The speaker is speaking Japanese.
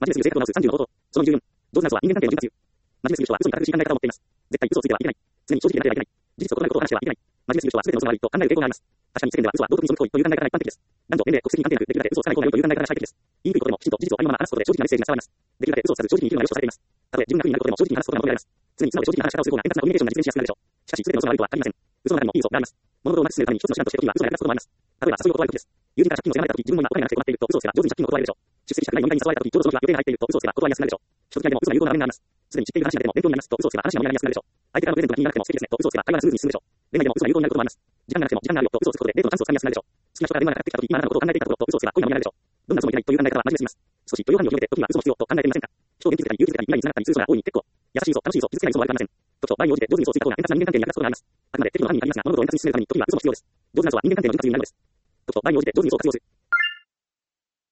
真面目すぎる性格を直す30の方法。その14。上手な嘘は人間関係の潤滑油。真面目すぎる人は嘘に正しい考え方を持っています。絶対に嘘をついてはいけない。常に正直でなければいけない。事実を異なることを話してはいけない。真面目すぎる人は全ての嘘が悪いと考える傾向があります。確かに世間では嘘は道徳に背く行為という考え方が一般的です。男女、年齢、国籍に関係なく、できるだけ嘘をつかない方が良いという考え方が最適です。言いにくいことでもきちんと事実をありのまま話すことで正直なメッセージが伝わります。できるだけ嘘をつかず正直に生きるのが良しとされています。たとえ自分が不利になることでも正直に話すことが求められます。常に素直で正直な話し方をする方が円滑なコミュニケーションが実現しやすくなるでしょう。しかし、全ての嘘が悪いとは限りません。嘘の中にもいい嘘があります。物事をうまく進めるために一つの手段として時には嘘が役立つこともあります。例えば、誘いを断ることです。友人から借金を迫られたとき、自分も今お金がなくて困っていると嘘をつけば上手に借金を断れるでしょう。出席したくない飲み会に誘われたとき、ちょうどその日は予定が入っていると嘘をつけば断りやすくなるでしょう。人付き合いでも嘘が有効な場面があります。すでに知っている話だけでも勉強になりますと嘘をつけば話が盛り上がりやすくなるでしょう。相手からのプレゼントが気になっても素敵ですねと嘘をつけば会話がスムーズに進むでしょう。恋愛でも嘘が有効になることもあります。時間がなくても時間があるよと嘘をつくことでデートのチャンスをつかみやすくなるでしょう。好きな人が電話がかかってきたとき、今あなたのことを考えていたところと嘘をつけば恋が盛り上がるでしょう。どんな嘘もいけないという考え方は真面目すぎます。少し許容範囲を広げて時には嘘も必要と考えてみませんか。人を元気づけたり勇気づけたり未来につながったりする嘘が多いに結構。優しい嘘、楽しい嘘、傷つけない嘘も悪くありません。時と場合に応じて上手に嘘をついた方が円滑な人間関係に役立つことがあります。あくまで適度な範囲に限りますが、物事を円滑に進めるために時には嘘も必要です。上手な嘘は人間関係の潤滑油になるのです。時と場合に応じて上手に嘘を活用する。